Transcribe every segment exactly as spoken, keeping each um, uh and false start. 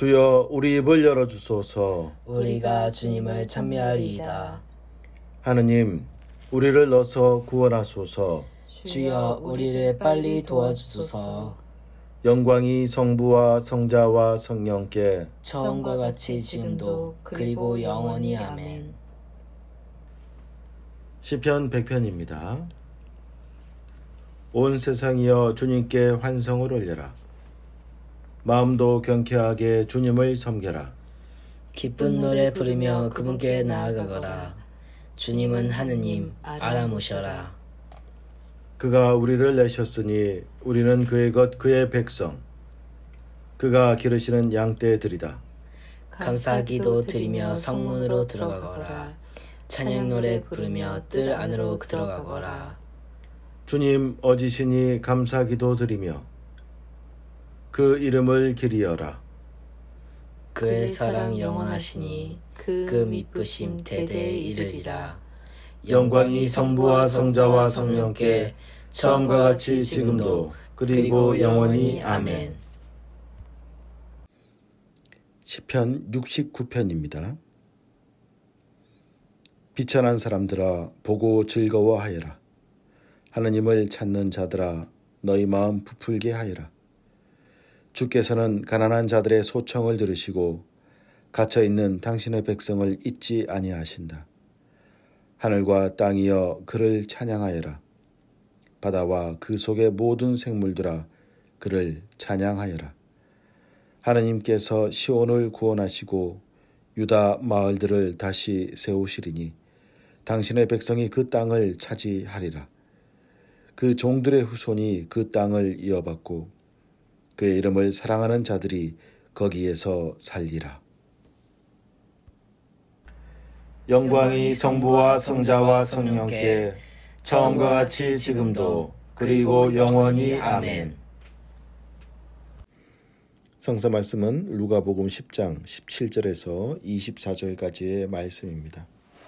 주여 우리 입을 열어주소서. 우리가 주님을 찬미하리이다. 하느님 우리를 넣어서 구원하소서. 주여 우리를 빨리 도와주소서. 영광이 성부와 성자와 성령께 처음과 같이 지금도 그리고 영원히 아멘. 시편 백 편입니다. 온 세상이여 주님께 환성을 올려라. 마음도 경쾌하게 주님을 섬겨라. 기쁜 노래 부르며 그분께 나아가거라. 주님은 하느님 알아보셔라. 그가 우리를 내셨으니 우리는 그의 것 그의 백성. 그가 기르시는 양떼들이다. 감사기도 드리며 성문으로 들어가거라. 찬양 노래 부르며 뜰 안으로 들어가거라. 주님 어지시니 감사기도 드리며 그 이름을 기리어라. 그의 사랑 영원하시니 그 미쁘심 대대에 이르리라. 영광이 성부와 성자와 성령께 처음과 같이 지금도 그리고 영원히 아멘. 시편 육십구 편입니다. 비천한 사람들아 보고 즐거워하여라. 하느님을 찾는 자들아 너희 마음 부풀게 하여라. 주께서는 가난한 자들의 소청을 들으시고 갇혀있는 당신의 백성을 잊지 아니하신다. 하늘과 땅이여 그를 찬양하여라. 바다와 그 속의 모든 생물들아 그를 찬양하여라. 하느님께서 시온을 구원하시고 유다 마을들을 다시 세우시리니 당신의 백성이 그 땅을 차지하리라. 그 종들의 후손이 그 땅을 이어받고 그의 이름을 사랑하는 자들이 거기에서 살리라. 영광이 성부와 성자와 성령께 처음과 같이 지금도 그리고 영원히 아멘. 성서 말씀은 루가복음 십 장 십칠 절에서 이십사 절까지의 말씀입니다.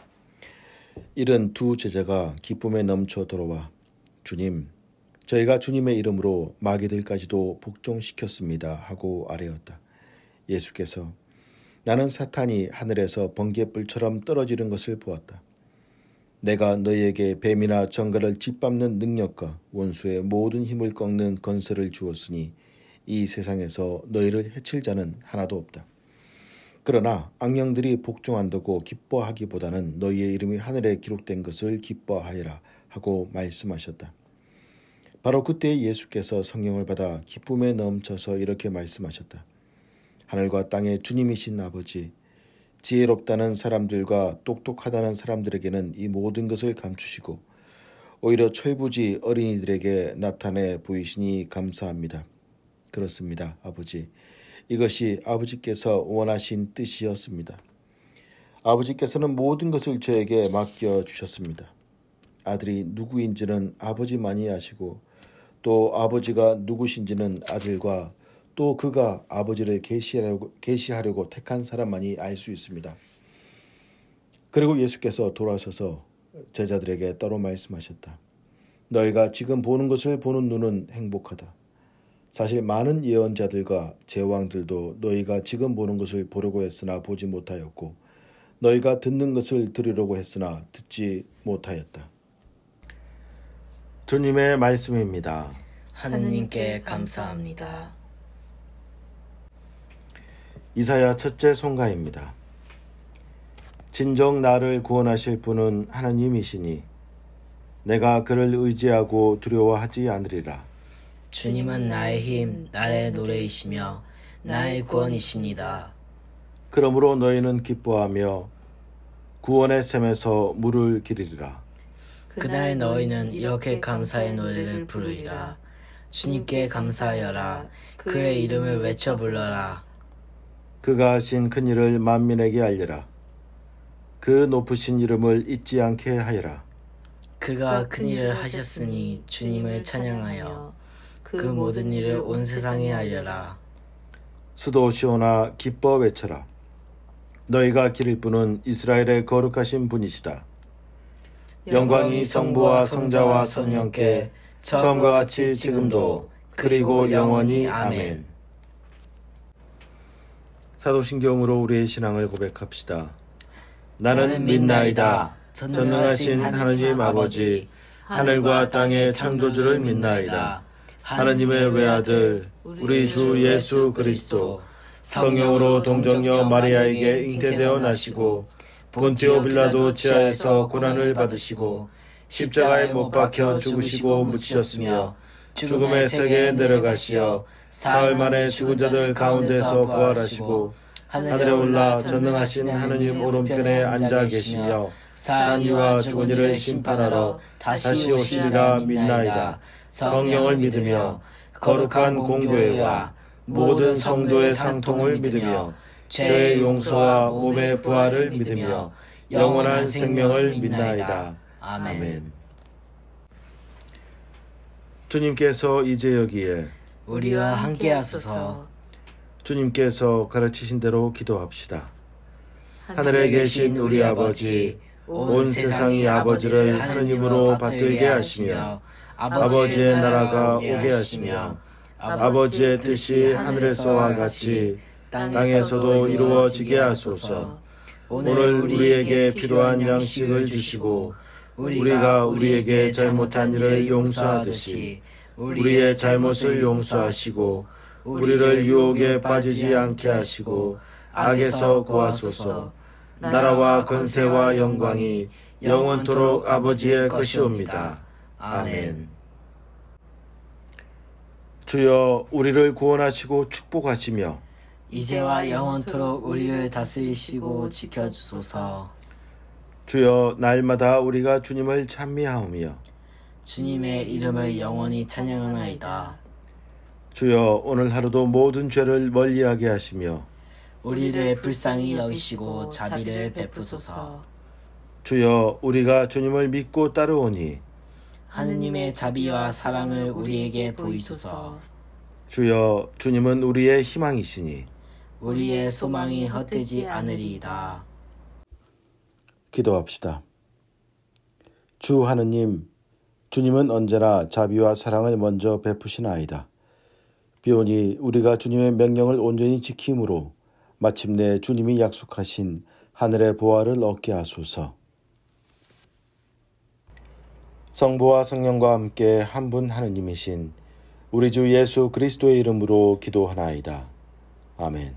이른 두 제자가 기쁨에 넘쳐 돌아와 주님, 저희가 주님의 이름으로 마귀들까지도 복종시켰습니다 하고 아뢰었다. 예수께서 나는 사탄이 하늘에서 번개불처럼 떨어지는 것을 보았다. 내가 너희에게 뱀이나 정갈을 짓밟는 능력과 원수의 모든 힘을 꺾는 건설을 주었으니 이 세상에서 너희를 해칠 자는 하나도 없다. 그러나 악령들이 복종한다고 기뻐하기보다는 너희의 이름이 하늘에 기록된 것을 기뻐하여라 하고 말씀하셨다. 바로 그때 예수께서 성령을 받아 기쁨에 넘쳐서 이렇게 말씀하셨다. 하늘과 땅의 주님이신 아버지, 지혜롭다는 사람들과 똑똑하다는 사람들에게는 이 모든 것을 감추시고 오히려 철부지 어린이들에게 나타내 보이시니 감사합니다. 그렇습니다, 아버지. 이것이 아버지께서 원하신 뜻이었습니다. 아버지께서는 모든 것을 저에게 맡겨주셨습니다. 아들이 누구인지는 아버지만이 아시고 또 아버지가 누구신지는 아들과 또 그가 아버지를 계시하려고, 계시하려고 택한 사람만이 알 수 있습니다. 그리고 예수께서 돌아서서 제자들에게 따로 말씀하셨다. 너희가 지금 보는 것을 보는 눈은 행복하다. 사실 많은 예언자들과 제왕들도 너희가 지금 보는 것을 보려고 했으나 보지 못하였고 너희가 듣는 것을 들으려고 했으나 듣지 못하였다. 주님의 말씀입니다. 하느님께 감사합니다. 이사야 첫째 송가입니다. 진정 나를 구원하실 분은 하나님이시니 내가 그를 의지하고 두려워하지 않으리라. 주님은 나의 힘, 나의 노래이시며 나의 구원이십니다. 그러므로 너희는 기뻐하며 구원의 샘에서 물을 기르리라. 그날 너희는 이렇게 감사의 노래를 부르리라. 주님께 감사하여라. 그의 이름을 외쳐 불러라. 그가 하신 큰 일을 만민에게 알려라. 그 높으신 이름을 잊지 않게 하여라. 그가 큰 일을 하셨으니 주님을 찬양하여 그 모든 일을 온 세상에 알려라. 수도 시온아 기뻐 외쳐라. 너희가 기릴 분은 이스라엘의 거룩하신 분이시다. 영광이 성부와 성자와 성령께 처음과 같이 지금도 그리고 영원히 아멘. 사도신경으로 우리의 신앙을 고백합시다. 나는 믿나이다. 전능하신 하느님 아버지, 하늘과 땅의 창조주를 믿나이다. 하느님의 외아들, 우리 주 예수 그리스도, 성령으로 동정녀 마리아에게 잉태되어 나시고 본티오 빌라도 지하에서 고난을 받으시고 십자가에 못 박혀 죽으시고 묻히셨으며 죽음의 세계에 내려가시어 사흘 만에 죽은 자들 가운데서 부활하시고 하늘에 올라 전능하신 하느님 오른편에 앉아 계시며 사는 이와 죽은 이를 심판하러 다시 오시리라 믿나이다. 성령을 믿으며 거룩한 공교회와 모든 성도의 상통을 믿으며 죄의 용서와 몸의 부활을 믿으며 영원한 생명을 믿나이다. 아멘. 주님께서 이제 여기에 우리와 함께 하소서. 주님께서 가르치신 대로 기도합시다. 하늘에 계신 우리 아버지, 온 세상이 아버지를 하느님으로 받들게 하시며 아버지의 나라가 오게 하시며 아버지의 뜻이 하늘에서와 같이 땅에서도 이루어지게 하소서. 오늘 우리에게 필요한 양식을 주시고 우리가 우리에게 잘못한 일을 용서하듯이 우리의 잘못을 용서하시고 우리를 유혹에 빠지지 않게 하시고 악에서 구하소서. 나라와 권세와 영광이 영원토록 아버지의 것이옵니다. 아멘. 주여, 우리를 구원하시고 축복하시며 이제와 영원토록 우리를 다스리시고 지켜주소서. 주여, 날마다 우리가 주님을 찬미하오며 주님의 이름을 영원히 찬양하나이다. 주여, 오늘 하루도 모든 죄를 멀리하게 하시며 우리를 불쌍히 여기시고 자비를 베푸소서. 주여, 우리가 주님을 믿고 따르오니 하느님의 자비와 사랑을 우리에게 보이소서. 주여, 주님은 우리의 희망이시니 우리의 소망이 헛되지 않으리이다. 기도합시다. 주 하느님, 주님은 언제나 자비와 사랑을 먼저 베푸시나이다. 비오니 우리가 주님의 명령을 온전히 지킴으로 마침내 주님이 약속하신 하늘의 보화를 얻게 하소서. 성부와 성령과 함께 한 분 하느님이신 우리 주 예수 그리스도의 이름으로 기도하나이다. 아멘.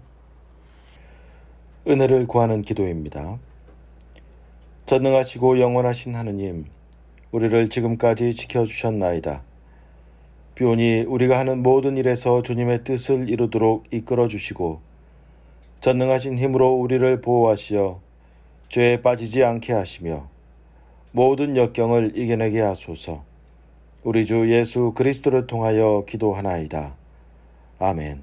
은혜를 구하는 기도입니다. 전능하시고 영원하신 하느님, 우리를 지금까지 지켜주셨나이다. 비오니 우리가 하는 모든 일에서 주님의 뜻을 이루도록 이끌어 주시고 전능하신 힘으로 우리를 보호하시어 죄에 빠지지 않게 하시며 모든 역경을 이겨내게 하소서. 우리 주 예수 그리스도를 통하여 기도하나이다. 아멘.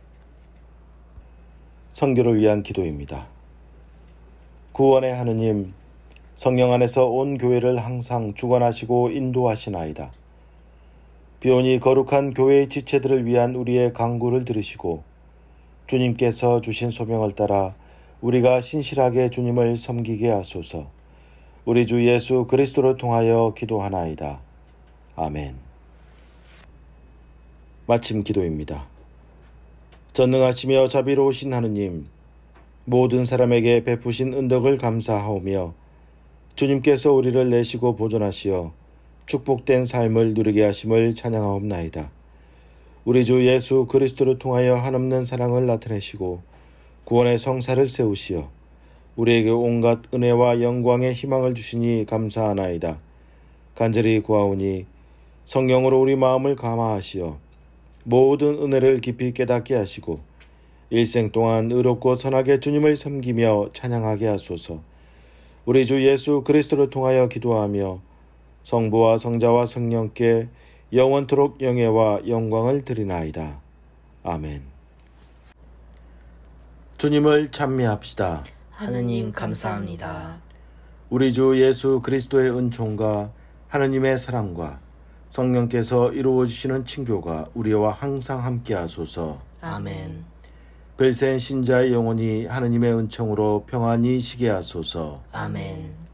선교를 위한 기도입니다. 구원의 하느님, 성령 안에서 온 교회를 항상 주관하시고 인도하시나이다. 비오니 거룩한 교회의 지체들을 위한 우리의 간구를 들으시고 주님께서 주신 소명을 따라 우리가 신실하게 주님을 섬기게 하소서. 우리 주 예수 그리스도를 통하여 기도하나이다. 아멘. 마침 기도입니다. 전능하시며 자비로우신 하느님, 모든 사람에게 베푸신 은덕을 감사하오며 주님께서 우리를 내시고 보존하시어 축복된 삶을 누리게 하심을 찬양하옵나이다. 우리 주 예수 그리스도를 통하여 한없는 사랑을 나타내시고 구원의 성사를 세우시어 우리에게 온갖 은혜와 영광의 희망을 주시니 감사하나이다. 간절히 구하오니 성령으로 우리 마음을 감화하시어 모든 은혜를 깊이 깨닫게 하시고 일생 동안 의롭고 선하게 주님을 섬기며 찬양하게 하소서. 우리 주 예수 그리스도를 통하여 기도하며 성부와 성자와 성령께 영원토록 영예와 영광을 드리나이다. 아멘. 주님을 찬미합시다. 하느님 감사합니다. 우리 주 예수 그리스도의 은총과 하느님의 사랑과 성령께서 이루어 주시는 친교가 우리와 항상 함께 하소서. 아멘. 별세인 신자의 영혼이 하느님의 은총으로 평안히 쉬게 하소서. 아멘.